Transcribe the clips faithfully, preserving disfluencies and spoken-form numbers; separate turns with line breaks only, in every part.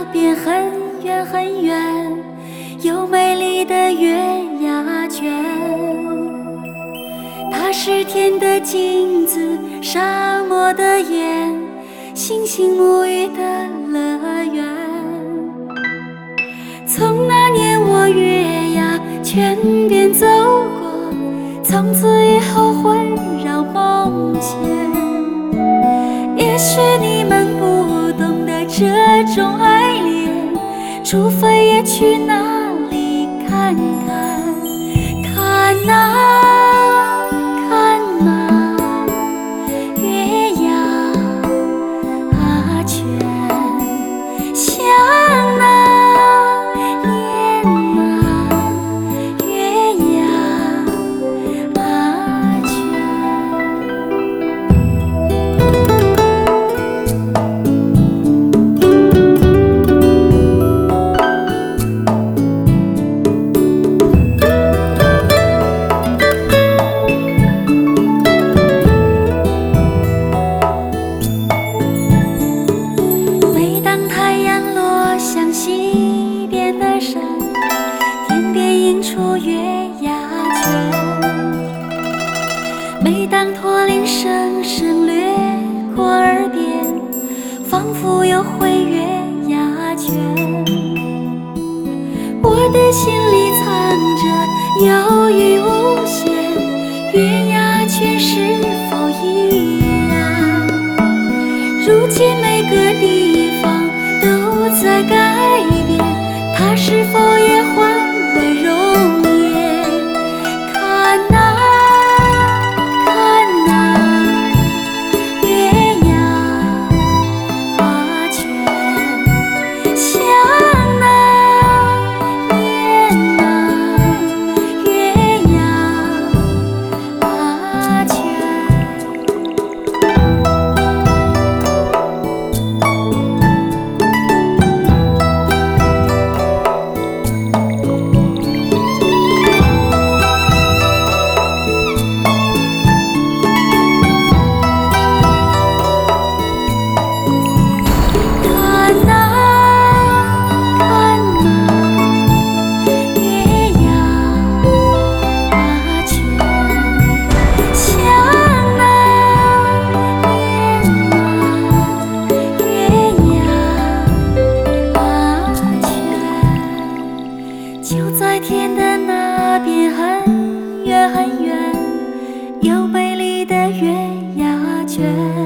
边很远很远，有美丽的月牙泉。它是天的镜子，沙漠的眼，星星沐浴的乐园。从那年我月牙泉边走过，从此以后环绕梦前。也许你们不懂得这种爱恋，除非也去那里看看，看那看那月牙泉，想那念那月牙泉。每当太阳落向西边的山，天边映出月牙泉。每当驼铃声声掠过耳边，仿佛又回月牙泉。我的心里藏着忧郁无限，月牙泉是否依然？如今每个地方都在改变，它是否也换了容颜？看那看那月牙泉，想那念那月牙泉。看那看那月牙泉，想那念那月牙泉。就在天的那边很远很远，有美丽的月牙泉。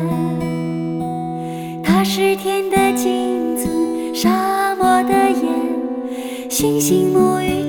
它是天的镜子，沙漠的眼，星星沐浴